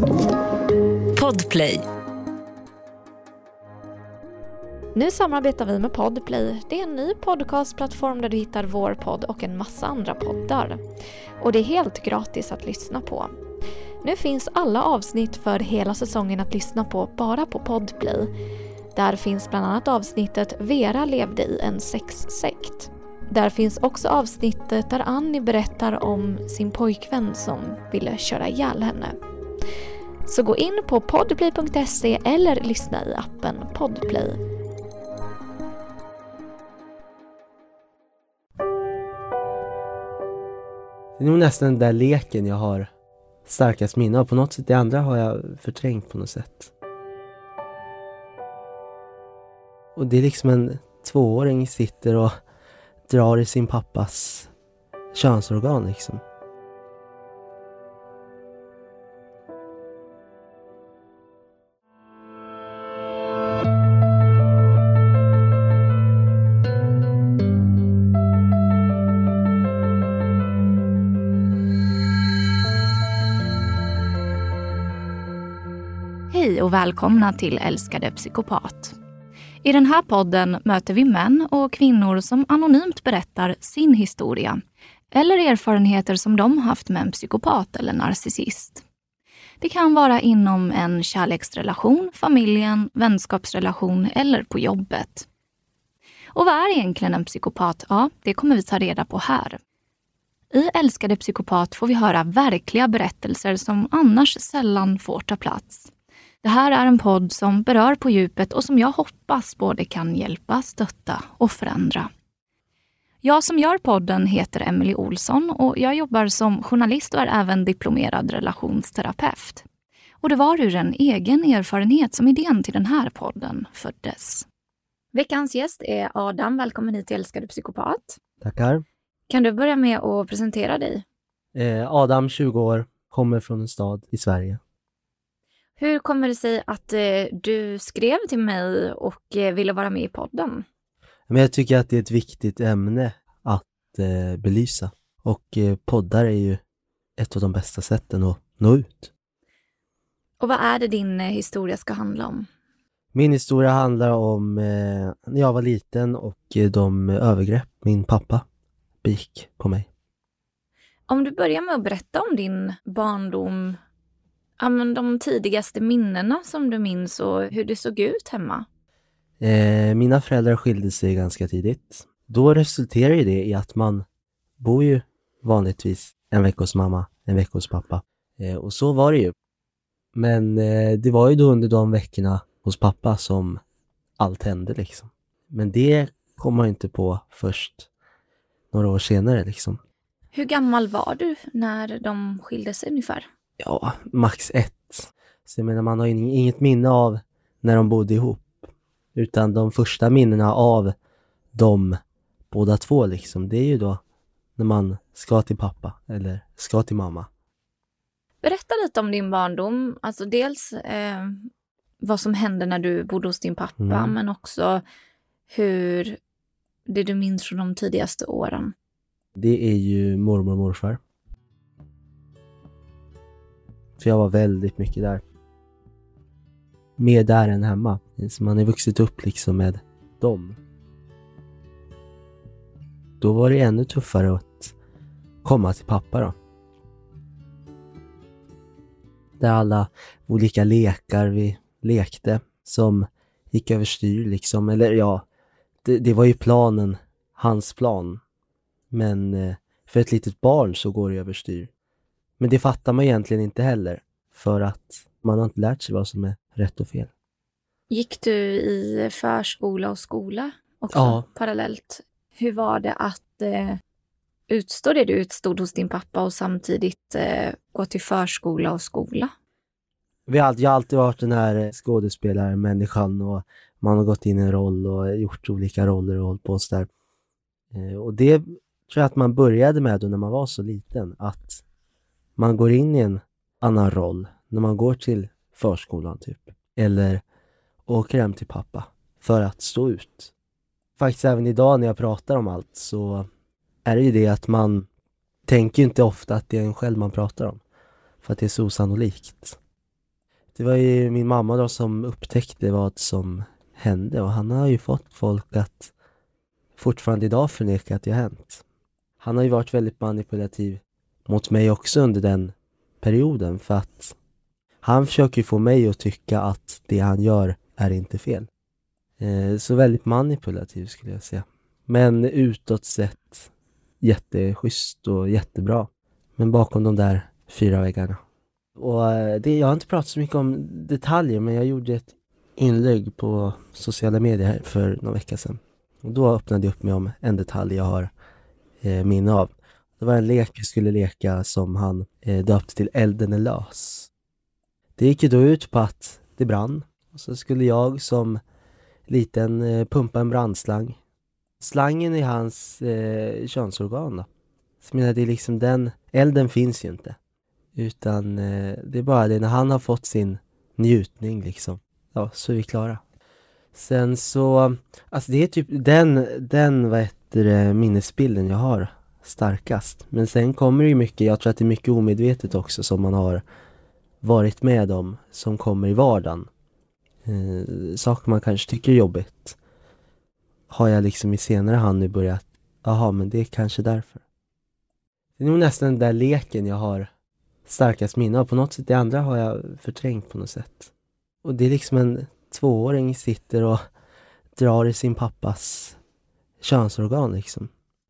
Podplay. Nu samarbetar vi med Podplay. Det är en ny podcastplattform där du hittar vår podd och en massa andra poddar. Och det är helt gratis att lyssna på. Nu finns alla avsnitt för hela säsongen att lyssna på bara på Podplay. Där finns bland annat avsnittet Vera levde i en sexsekt. Där finns också avsnittet där Annie berättar om sin pojkvän som ville köra ihjäl henne. Så gå in på podplay.se eller lyssna i appen Podplay. Det är nog nästan den där leken jag har starkast minne av. På något sätt, det andra har jag förträngt på något sätt. Och det är liksom en 2-åring sitter och drar i sin pappas könsorgan liksom. Hej och välkomna till Älskade psykopat. I den här podden möter vi män och kvinnor som anonymt berättar sin historia eller erfarenheter som de haft med en psykopat eller narcissist. Det kan vara inom en kärleksrelation, familjen, vänskapsrelation eller på jobbet. Och vad är egentligen en psykopat? Ja, det kommer vi ta reda på här. I Älskade psykopat får vi höra verkliga berättelser som annars sällan får ta plats. Det här är en podd som berör på djupet och som jag hoppas både kan hjälpa, stötta och förändra. Jag som gör podden heter Emily Olsson och jag jobbar som journalist och är även diplomerad relationsterapeut. Och det var ur en egen erfarenhet som idén till den här podden föddes. Veckans gäst är Adam. Välkommen hit till Älskade psykopat. Tackar. Kan du börja med att presentera dig? Adam, 20 år, kommer från en stad i Sverige. Hur kommer det sig att du skrev till mig och ville vara med i podden? Men jag tycker att det är ett viktigt ämne att belysa. Och poddar är ju ett av de bästa sätten att nå ut. Och vad är det din historia ska handla om? Min historia handlar om när jag var liten och de övergrepp min pappa begick på mig. Om du börjar med att berätta om din barndom, de tidigaste minnena som du minns och hur det såg ut hemma. Mina föräldrar skilde sig ganska tidigt. Då resulterar det i att man bor ju vanligtvis en vecka hos mamma, en vecka hos pappa. Och så var det ju. Men det var ju då under de veckorna hos pappa som allt hände liksom. Men det kom man inte på först några år senare liksom. Hur gammal var du när de skilde sig ungefär? Ja, max 1. Så jag menar, man har ju inget minne av när de bodde ihop. Utan de första minnena av de båda två liksom, det är ju då när man ska till pappa eller ska till mamma. Berätta lite om din barndom. Alltså dels vad som hände när du bodde hos din pappa, men också hur det du minns från de tidigaste åren. Det är ju mormor och morfar. För jag var väldigt mycket där. Mer där än hemma. Så man är vuxit upp liksom med dem. Då var det ännu tuffare att komma till pappa då. Där alla olika lekar vi lekte som gick överstyr liksom. Eller ja, det var ju planen, hans plan. Men för ett litet barn så går det överstyr. Men det fattar man egentligen inte heller. För att man har inte lärt sig vad som är rätt och fel. Gick du i förskola och skola också parallellt? Hur var det att utstå det du utstod hos din pappa och samtidigt gå till förskola och skola? Jag har alltid varit den här skådespelarmänniskan och man har gått in i en roll och gjort olika roller och hållit på så där. Och det tror jag att man började med då när man var så liten. Att man går in i en annan roll när man går till förskolan typ. Eller åker hem till pappa för att stå ut. Faktiskt även idag när jag pratar om allt så är det ju det att man tänker inte ofta att det är en själv man pratar om. För att det är så osannolikt. Det var ju min mamma då som upptäckte vad som hände, och han har ju fått folk att fortfarande idag förneka att det har hänt. Han har ju varit väldigt manipulativ mot mig också under den perioden, för att han försöker få mig att tycka att det han gör är inte fel. Så väldigt manipulativ skulle jag säga. Men utåt sett jätteschysst och jättebra. Men bakom de där 4 väggarna. Och jag har inte pratat så mycket om detaljer, men jag gjorde ett inlägg på sociala medier här för några veckor sedan. Och då öppnade jag upp mig om en detalj jag har minne av. Det var en lek vi skulle leka som han döpte till Elden är lös. Det gick ju då ut på att det brann. Och så skulle jag som liten pumpa en brandslang. Slangen i hans könsorgan då. Så menar, det är liksom den, elden finns ju inte. Utan det är bara det när han har fått sin njutning liksom. Ja, så är vi klara. Sen så, alltså det är typ den minnesbilden jag har starkast. Men sen kommer det ju mycket, jag tror att det är mycket omedvetet också som man har varit med om, som kommer i vardagen. Saker man kanske tycker är jobbigt. Har jag liksom i senare hand nu börjat, jaha, men det är kanske därför. Det är nog nästan den där leken jag har starkast minne av. På något sätt, det andra har jag förträngt på något sätt. Och det är liksom en 2-åring sitter och drar i sin pappas könsorgan liksom.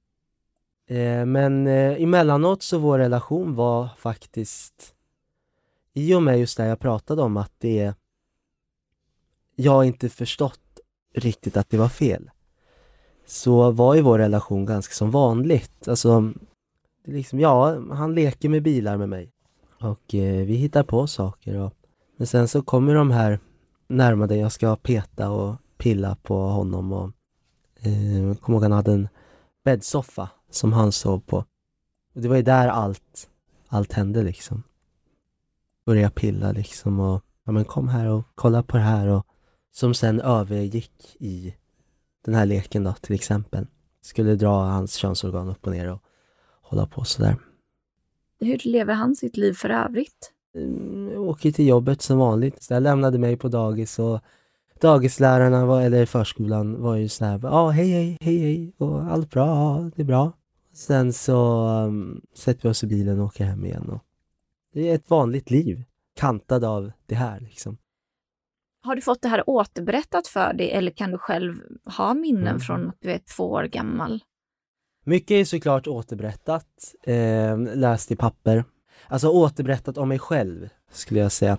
Men emellanåt så vår relation var faktiskt, i och med just det jag pratade om, att jag inte förstått riktigt att det var fel. Så var ju vår relation ganska som vanligt. Alltså, det är liksom, han leker med bilar med mig. Och vi hittar på saker. Men sen så kommer de här närmare, jag ska peta och pilla på honom. Och kommer ihåg, han hade en bäddsoffa som han sov på. Och det var ju där allt hände liksom. Börja pilla liksom och ja, men kom här och kolla på det här, och som sen övergick i den här leken då till exempel. Skulle dra hans könsorgan upp och ner och hålla på sådär. Hur lever han sitt liv för övrigt? Åker till jobbet som vanligt. Så jag lämnade mig på dagis, och dagislärarna eller förskolan var ju sådär, hej och allt bra, det är bra. Sen så sätter vi oss i bilen och åker hem igen. Och det är ett vanligt liv, kantad av det här liksom. Har du fått det här återberättat för dig, eller kan du själv ha minnen från att du är 2 år gammal? Mycket är såklart återberättat, läst i papper. Alltså återberättat om mig själv skulle jag säga.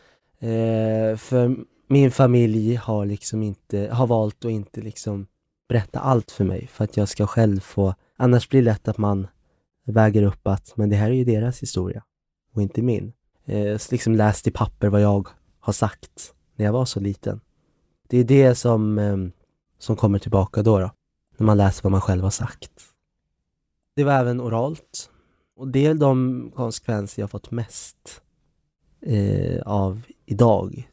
För min familj har valt att inte liksom berätta allt för mig, för att jag ska själv få, annars blir det lätt att man väger upp att men det här är ju deras historia och inte min. Så liksom läst i papper vad jag har sagt när jag var så liten. Det är det som kommer tillbaka då, när man läser vad man själv har sagt. Det var även oralt. Och det är de konsekvenser jag fått mest av idag.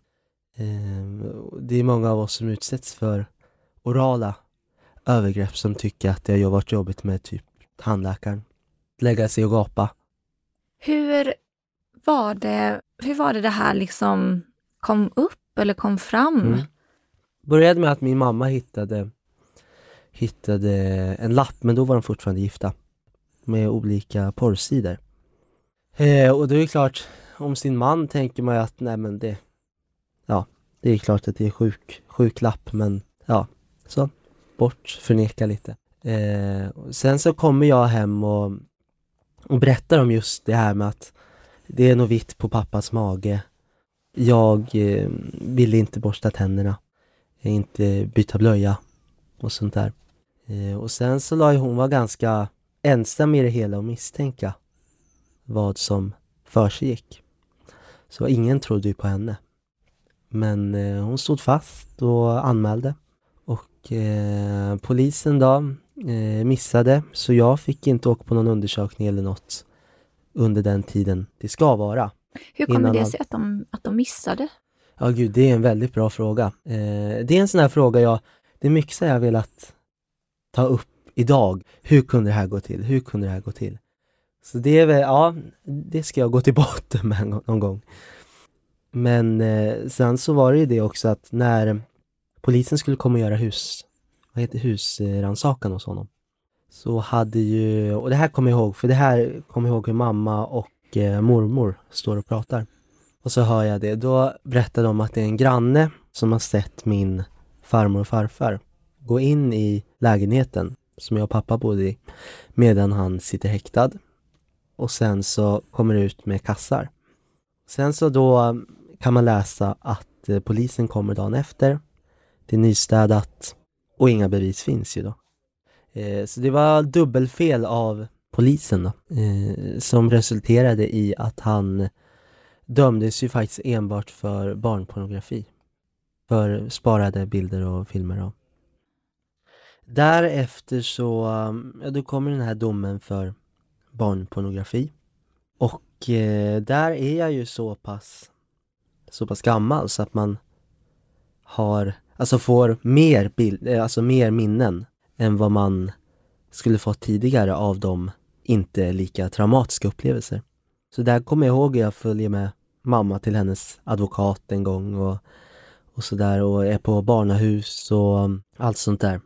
Det är många av oss som utsätts för orala övergrepp som tycker att det har varit jobbigt med typ tandläkaren. Lägga sig och gapa. Hur var det här liksom kom upp eller kom fram? Började med att min mamma hittade en lapp, men då var de fortfarande gifta, med olika porrsidor. Och då är det klart, om sin man tänker man ju att nej men det är klart att det är sjuk lapp, men ja, så förneka lite. Sen så kommer jag hem och berättar om just det här med att det är något vitt på pappas mage. Jag ville inte borsta tänderna, inte byta blöja och sånt där. Och sen så hon var ganska ensam i det hela och misstänka vad som försiggick. Så ingen trodde ju på henne. Men hon stod fast och anmälde. Och polisen då missade. Så jag fick inte åka på någon undersökning eller något under den tiden det ska vara. Hur kommer det sig att de missade? Ja gud, det är en väldigt bra fråga. Det är en sån här fråga det är mycket så jag velat ta upp idag. Hur kunde det här gå till? Så det är väl, det ska jag gå till botten med någon gång. Men sen så var det ju det också att när polisen skulle komma och göra husrannsakan hos honom, så hade ju, och det här kommer jag ihåg, för det här kommer jag ihåg hur mamma och mormor står och pratar. Och så hör jag det, då berättar de att det är en granne som har sett min farmor och farfar gå in i lägenheten som jag och pappa bodde i medan han sitter häktad. Och sen så kommer det ut med kassar. Sen så då kan man läsa att polisen kommer dagen efter. Det är nystädat och inga bevis finns ju då. Så det var dubbelfel av polisen då, som resulterade i att han dömdes ju faktiskt enbart för barnpornografi. För sparade bilder och filmer då. Därefter så då kommer den här domen för barnpornografi. Och där är jag ju så pass gammal så att man får mer minnen än vad man skulle fått tidigare av de inte lika traumatiska upplevelser. Så där kommer jag ihåg att jag följer med mamma till hennes advokat en gång och sådär, och är på barnahus och allt sånt där.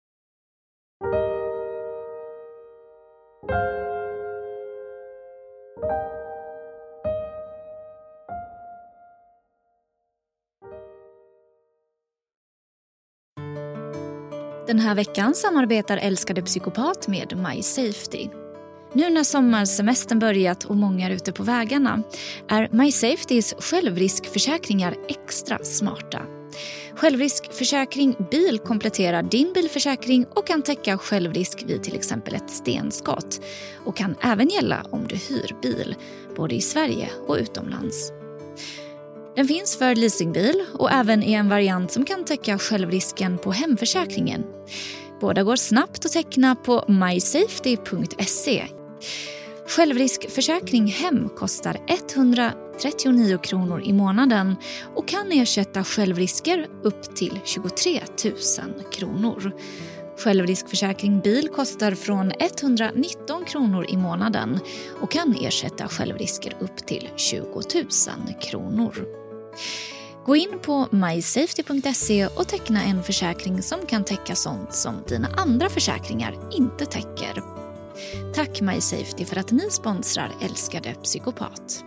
Den här veckan samarbetar Älskade Psykopat med My Safety. Nu när sommarsemestern börjat och många är ute på vägarna är My Safetys självriskförsäkringar extra smarta. Självriskförsäkring bil kompletterar din bilförsäkring och kan täcka självrisk vid till exempel ett stenskott. Och kan även gälla om du hyr bil, både i Sverige och utomlands. Den finns för leasingbil och även i en variant som kan täcka självrisken på hemförsäkringen. Båda går snabbt att teckna på mysafety.se. Självriskförsäkring hem kostar 139 kronor i månaden och kan ersätta självrisker upp till 23 000 kronor. Självriskförsäkring bil kostar från 119 kronor i månaden och kan ersätta självrisker upp till 20 000 kronor. Gå in på mysafety.se och teckna en försäkring som kan täcka sånt som dina andra försäkringar inte täcker. Tack My Safety för att ni sponsrar Älskade Psykopat.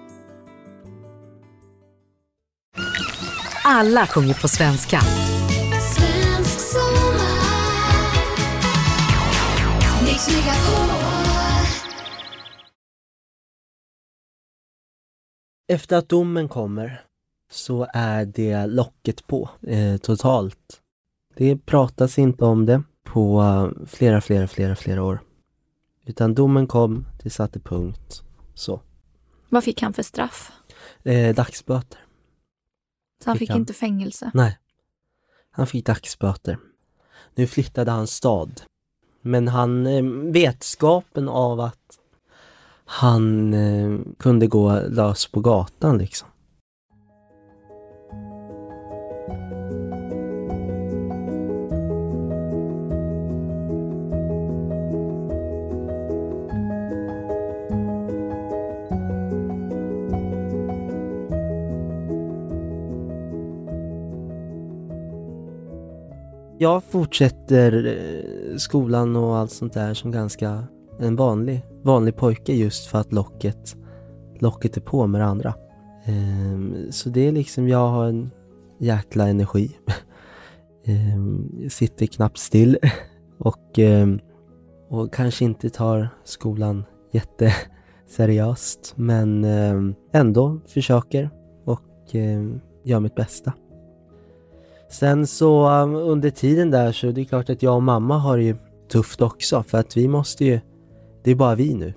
Alla sjunger på svenska. Svensk sommar. Mix Megapol. Efter att domen kommer så är det locket på totalt. Det pratas inte om det på flera år. Utan domen kom, det satte punkt. Så. Vad fick han för straff? Dagsböter. Så han fick inte fängelse? Nej, han fick dagsböter. Nu flyttade han stad. Men vetskapen av att han kunde gå lös på gatan liksom. Jag fortsätter skolan och allt sånt där som ganska en vanlig pojke, just för att locket är på med det andra. Så det är liksom, jag har en jäkla energi. Sitter knappt still och kanske inte tar skolan jätteseriöst, men ändå försöker och gör mitt bästa. Sen så under tiden där så det är klart att jag och mamma har ju tufft också, för att vi måste ju, det är bara vi nu.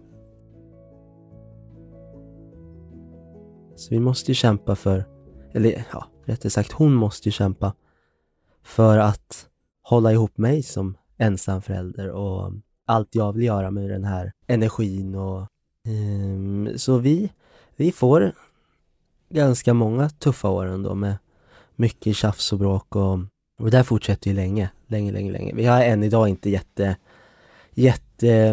Så vi måste ju kämpa för, eller ja, rättare sagt hon måste ju kämpa för att hålla ihop mig som ensam förälder och allt jag vill göra med den här energin och så vi får ganska många tuffa år ändå med mycket tjafs och bråk och det fortsätter ju länge. Vi har än idag inte jätte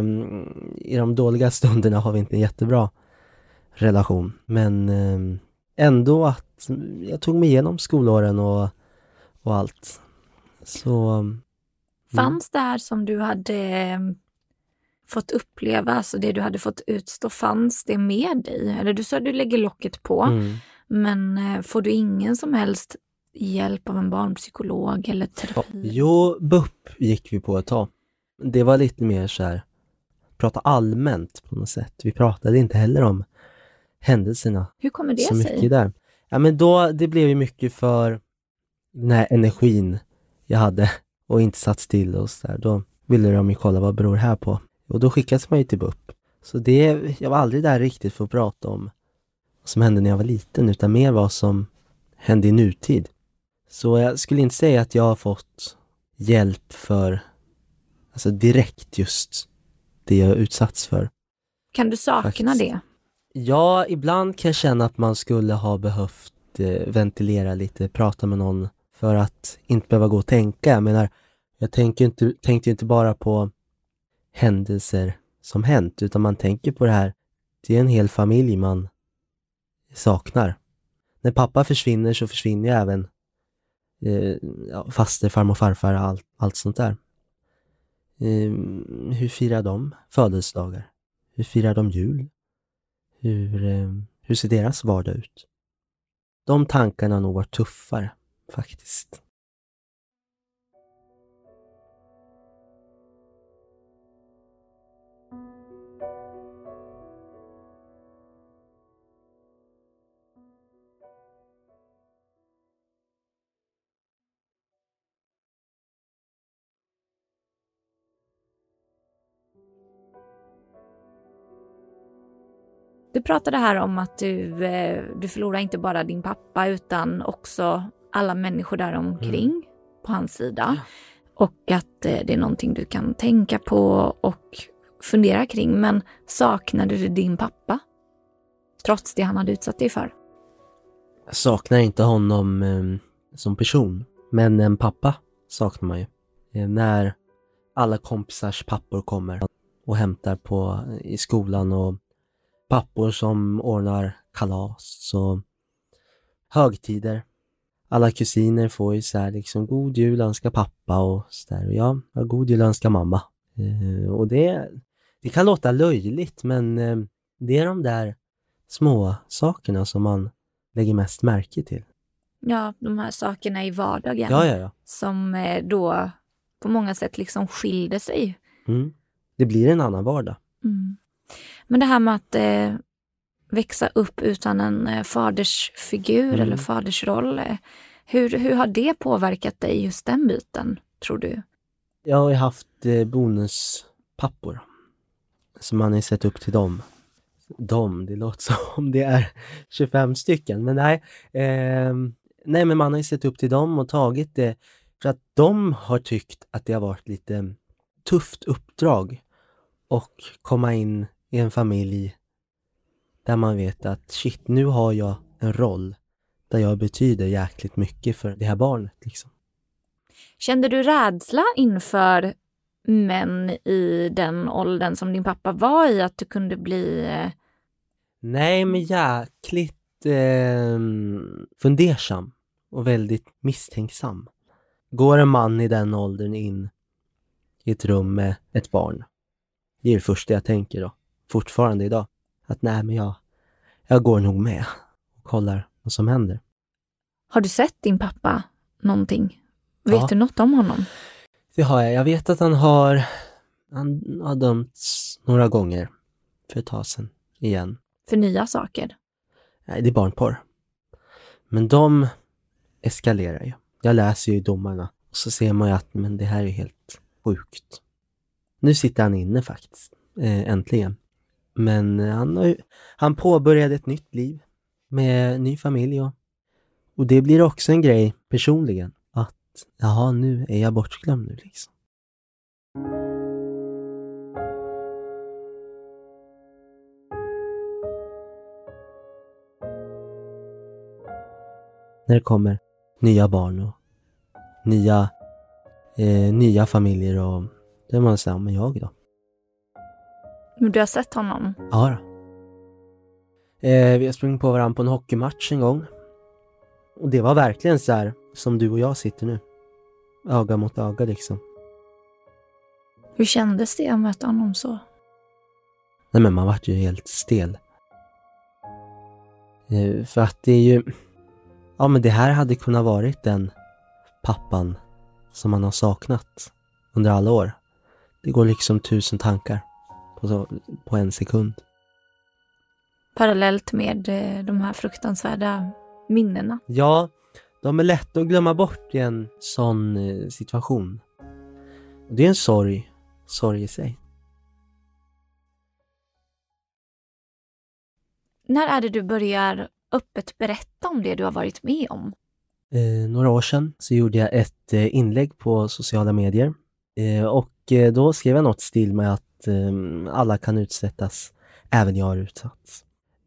i de dåliga stunderna har vi inte en jättebra relation, men ändå att jag tog mig igenom skolåren och allt. Så Fanns det här som du hade fått uppleva, alltså det du hade fått utstå, fanns det med dig? Eller du sa att du lägger locket på, men får du ingen som helst hjälp av en barnpsykolog eller terapi? Jo, BUP gick vi på ett tag. Det var lite mer så här, prata allmänt på något sätt. Vi pratade inte heller om händelserna Hur kommer det så mycket sig? där. Ja, men då, det blev ju mycket för den här energin jag hade och inte satt still och så där. Då ville de ju kolla vad beror det här på. Och då skickades man ju till BUP. Så jag var aldrig där riktigt för att prata om vad som hände när jag var liten, utan mer vad som hände i nutid. Så jag skulle inte säga att jag har fått hjälp för, alltså direkt just det jag utsatts för. Kan du sakna Faktiskt. det? Ja, ibland kan jag känna att man skulle ha behövt ventilera lite, prata med någon för att inte behöva gå och tänka. Jag menar, jag tänkte inte bara på händelser som hänt, utan man tänker på det här. Det är en hel familj man saknar. När pappa försvinner så försvinner ju även faster, farmor, farfar, allt sånt där. Hur firar de födelsedagar? Hur firar de jul? Hur ser deras vardag ut? De tankarna har nog varit tuffare, faktiskt. Du pratade här om att du förlorar inte bara din pappa utan också alla människor där omkring på hans sida. Och att det är någonting du kan tänka på och fundera kring. Men saknade du din pappa? Trots det han hade utsatt dig för? Jag saknar inte honom som person, men en pappa saknar man ju. När alla kompisars pappor kommer och hämtar i skolan, och pappor som ordnar kalas och högtider. Alla kusiner får ju så här liksom god jul önskar pappa och så där. Och ja, god jul önskar mamma. Och det kan låta löjligt, men det är de där små sakerna som man lägger mest märke till. Ja, de här sakerna i vardagen. Ja. Som då på många sätt liksom skilde sig. Det blir en annan vardag. Men det här med att växa upp utan en fadersfigur eller fadersroll. Hur har det påverkat dig, just den biten, tror du? Jag har ju haft bonuspappor. Så man har sett upp till dem. Det låter som det är 25 stycken. Men nej, men man har ju sett upp till dem och tagit det. För att de har tyckt att det har varit lite tufft uppdrag. Och komma in i en familj där man vet att shit, nu har jag en roll där jag betyder jäkligt mycket för det här barnet liksom. Kände du rädsla inför män i den åldern som din pappa var i, att du kunde bli... Nej, men jäkligt fundersam och väldigt misstänksam. Går en man i den åldern in i ett rum med ett barn, det är det första jag tänker då, fortfarande idag. Att nej, men jag går nog med och kollar vad som händer. Har du sett din pappa någonting? Vet du något om honom? Det har jag. Jag vet att han har dömts några gånger för ett tag sedan igen. För nya saker? Nej, det är barnporr. Men de eskalerar ju. Jag läser ju i domarna och så ser man ju att men det här är helt sjukt. Nu sitter han inne faktiskt. Äntligen. Men han påbörjade ett nytt liv med ny familj. Och det blir också en grej personligen. Att jaha, nu är jag bortglömd nu liksom. När det kommer nya barn och nya familjer, och det man säger, men jag då? Men du har sett honom? Ja då. Vi har sprungit på varandra på en hockeymatch en gång. Och det var verkligen så här som du och jag sitter nu. Öga mot öga liksom. Hur kändes det att möta honom så? Nej, men man vart ju helt stel. För att det är ju... Ja, men det här hade kunnat varit den pappan som man har saknat under alla år. Det går liksom 1000 tankar på en sekund. Parallellt med de här fruktansvärda minnena. Ja, de är lätta att glömma bort i en sån situation. Och det är en sorg i sig. När är det du börjar öppet berätta om det du har varit med om? Några år sedan så gjorde jag ett inlägg på sociala medier. Och då skrev jag något stil med att alla kan utsättas, även jag har utsatts.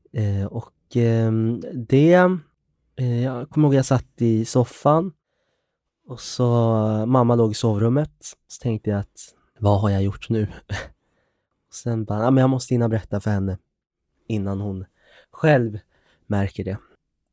Jag kommer ihåg jag satt i soffan och så mamma låg i sovrummet. Så tänkte jag att, vad har jag gjort nu? Och sen bara, men jag måste hinna berätta för henne innan hon själv märker det.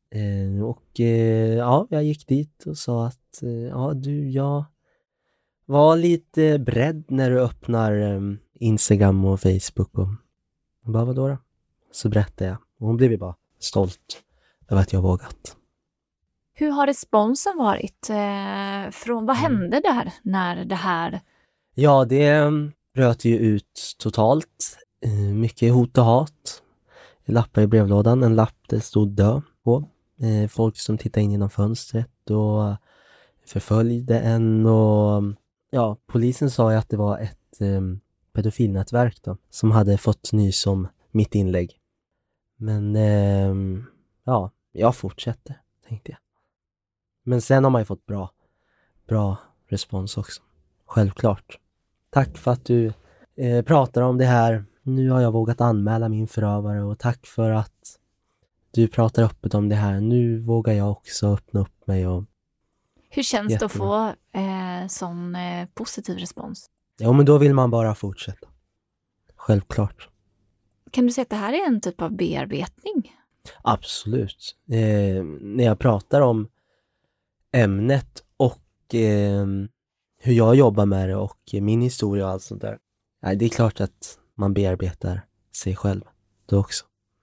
Jag gick dit och sa att jag var lite beredd när du öppnar Instagram och Facebook. Och bara, vadå då? Så berättade jag. Och hon blev ju bara stolt över att jag vågat. Hur har responsen varit? Vad hände där när det här... Ja, det bröt ju ut totalt. Mycket hot och hat. Lappar i brevlådan. En lapp det stod dö på. Folk som tittade in genom fönstret och förföljde en. Och ja, polisen sa ju att det var ett pedofilnätverk då, som hade fått nys om mitt inlägg. Men jag fortsätter, tänkte jag. Men sen har man ju fått bra respons också. Självklart. Tack för att du pratar om det här. Nu har jag vågat anmäla min förövare och tack för att du pratar öppet om det här. Nu vågar jag också öppna upp mig. Och hur känns det att få sån positiv respons? Ja, men då vill man bara fortsätta. Självklart. Kan du säga att det här är en typ av bearbetning? Absolut. När jag pratar om ämnet och hur jag jobbar med det och min historia och allt sånt där. Det är klart att man bearbetar sig själv då också.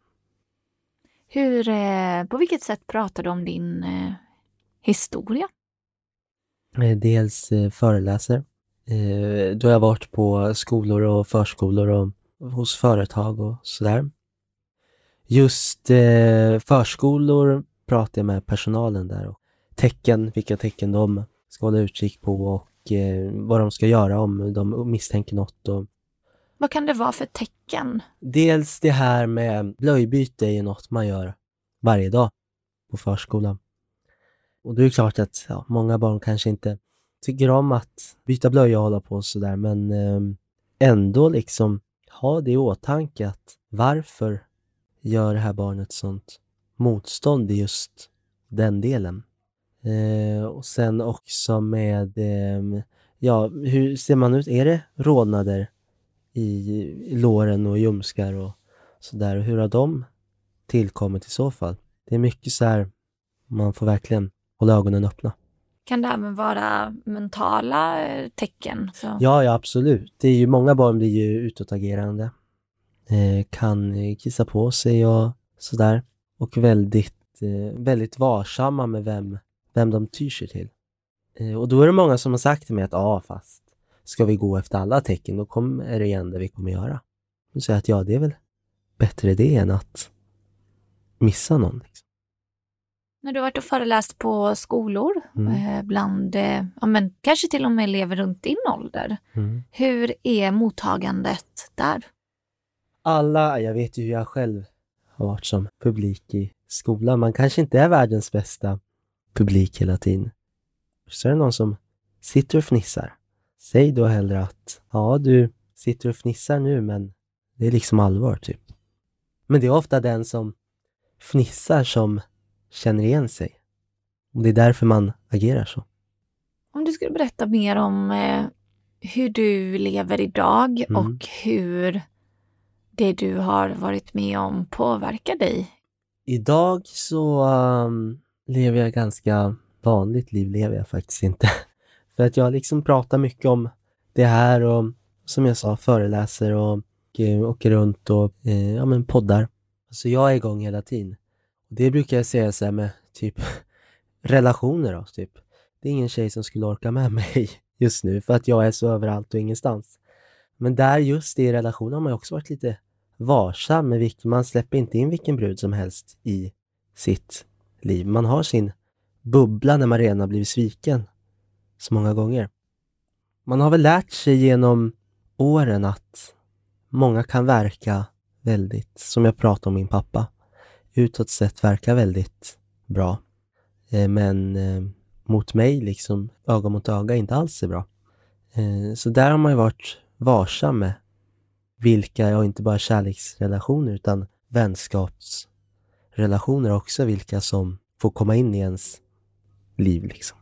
På vilket sätt pratar du om din historia? Dels föreläser. Då har jag varit på skolor och förskolor och hos företag och sådär. Just förskolor pratar jag med personalen där. Och vilka tecken de ska hålla utkik på och vad de ska göra om de misstänker något. Och vad kan det vara för tecken? Dels det här med blöjbyte är något man gör varje dag på förskolan. Och det är klart att många barn kanske inte tycker om att byta blöja och hålla på och sådär. Men ändå liksom ha det i åtanke att varför gör det här barnet sånt motstånd i just den delen. Och sen också med hur ser man ut? Är det rodnader i låren och ljumskar och sådär? Hur har de tillkommit i så fall? Det är mycket så här, man får verkligen hålla ögonen öppna. Kan det även vara mentala tecken? Så? Ja, absolut. Det är ju många barn blir ju utåtagerande. Kan kissa på sig och sådär. Och väldigt varsamma med vem de tyr sig till. Och då är det många som har sagt till mig att fast ska vi gå efter alla tecken, då är det igen det vi kommer göra. Och säger att det är väl bättre det än att missa någon. Liksom. När du har varit och föreläst på skolor bland kanske till och med elever runt din ålder. Hur är mottagandet där? Jag vet ju hur jag själv har varit som publik i skolan. Man kanske inte är världens bästa publik hela tiden. Så är det någon som sitter och fnissar. Säg då hellre att du sitter och fnissar nu, men det är liksom allvar typ. Men det är ofta den som fnissar som känner igen sig. Och det är därför man agerar så. Om du skulle berätta mer om hur du lever idag och det du har varit med om påverkar dig? Idag så lever jag ganska vanligt liv, lever jag faktiskt inte. För att jag liksom pratar mycket om det här och som jag sa, föreläser och åker runt och poddar. Så jag är igång hela tiden. Och det brukar jag säga så här med typ relationer då, typ. Det är ingen tjej som skulle orka med mig just nu för att jag är så överallt och ingenstans. Men där just i relationen har man ju också varit lite varsam med vilken, man släpper inte in vilken brud som helst i sitt liv. Man har sin bubbla när man redan har blivit sviken så många gånger. Man har väl lärt sig genom åren att många kan verka väldigt, som jag pratade om min pappa, utåt sett verkar väldigt bra. Men mot mig liksom öga mot öga inte alls är bra. Så där har man ju varit varsam med vilka, och inte bara kärleksrelationer utan vänskapsrelationer också, vilka som får komma in i ens liv liksom.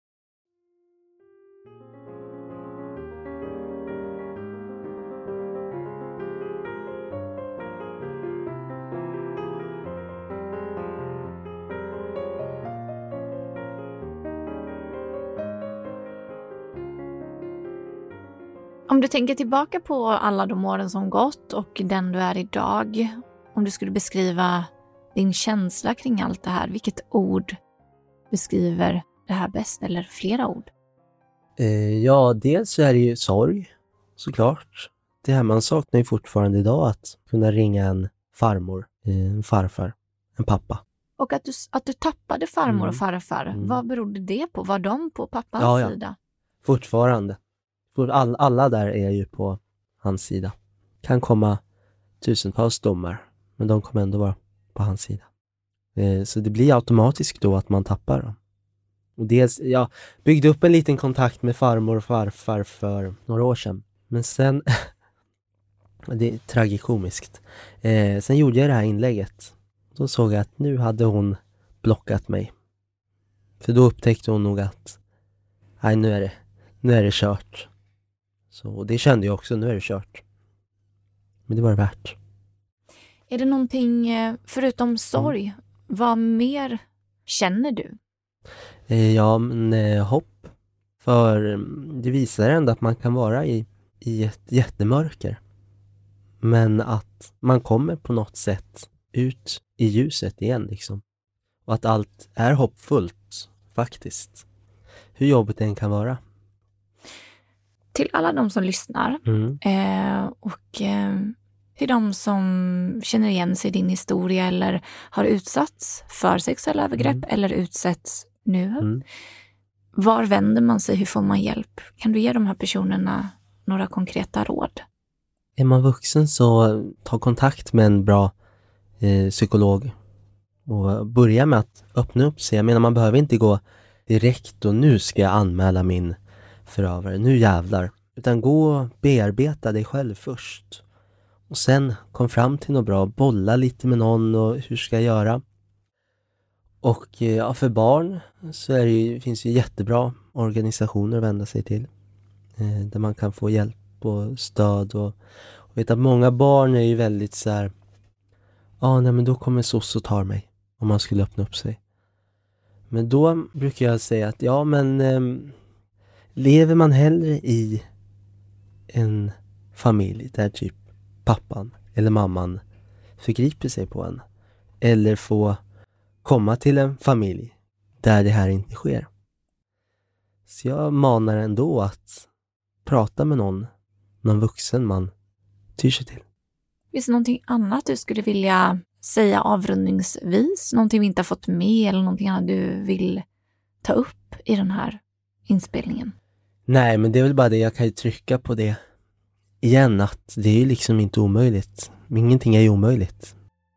Om du tänker tillbaka på alla de åren som gått och den du är idag, om du skulle beskriva din känsla kring allt det här, vilket ord beskriver det här bäst, eller flera ord? Ja, dels så är det ju sorg, såklart. Det här man saknar ju fortfarande idag, att kunna ringa en farmor, en farfar, en pappa. Och att du tappade farmor och farfar, vad berodde det på? Var de på pappans sida? Fortfarande. Alla där är ju på hans sida. Kan komma tusentals domar, men de kommer ändå vara på hans sida. Så det blir automatiskt då att man tappar dem. Och dels, jag byggde upp en liten kontakt med farmor och farfar för några år sedan. Men sen, det är tragikomiskt. Sen gjorde jag det här inlägget. Då såg jag att nu hade hon blockat mig. För då upptäckte hon nog att nej, nu är det kört. Så det kände jag också, nu är det kört. Men det var det värt. Är det någonting, förutom sorg, vad mer känner du? Ja, men hopp. För det visar ändå att man kan vara i ett jättemörker. Men att man kommer på något sätt ut i ljuset igen liksom. Och att allt är hoppfullt faktiskt. Hur jobbigt det än kan vara. Till alla de som lyssnar och till de som känner igen sig i din historia eller har utsatts för sexuella övergrepp eller utsätts nu. Var vänder man sig? Hur får man hjälp? Kan du ge de här personerna några konkreta råd? Är man vuxen så ta kontakt med en bra psykolog och börja med att öppna upp sig. Jag menar, man behöver inte gå direkt och nu ska jag anmäla min förövare, nu jävlar. Utan gå och bearbeta dig själv först. Och sen kom fram till något bra, bolla lite med någon och hur ska jag göra? Och ja, för barn så finns det jättebra organisationer att vända sig till. Där man kan få hjälp och stöd. Och vet att många barn är ju väldigt så här, nej men då kommer SOS och tar mig. Om man skulle öppna upp sig. Men då brukar jag säga att lever man hellre i en familj där typ pappan eller mamman förgriper sig på en, eller få komma till en familj där det här inte sker. Så jag manar ändå att prata med någon vuxen man tyr sig till. Finns det någonting annat du skulle vilja säga avrundningsvis? Någonting vi inte har fått med eller någonting annat du vill ta upp i den här inspelningen? Nej, men det är väl bara det, jag kan ju trycka på det igen, att det är ju liksom inte omöjligt. Ingenting är ju omöjligt.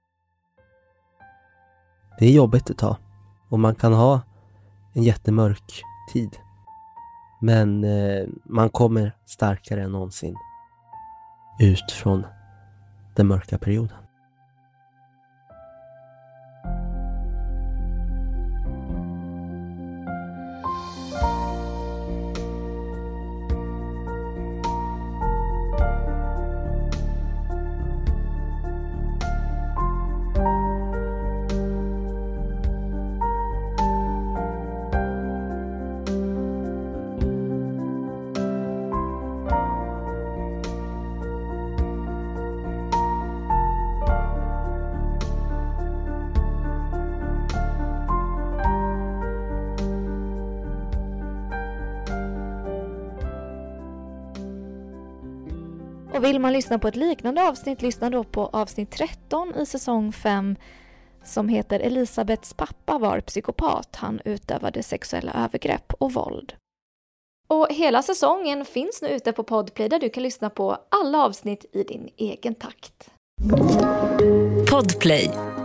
Det är jobbigt att ta. Och man kan ha en jättemörk tid. Men man kommer starkare än någonsin ut från den mörka perioden. Och vill man lyssna på ett liknande avsnitt, lyssna då på avsnitt 13 i säsong 5 som heter Elisabeths pappa var psykopat. Han utövade sexuella övergrepp och våld. Och hela säsongen finns nu ute på Podplay där du kan lyssna på alla avsnitt i din egen takt. Podplay.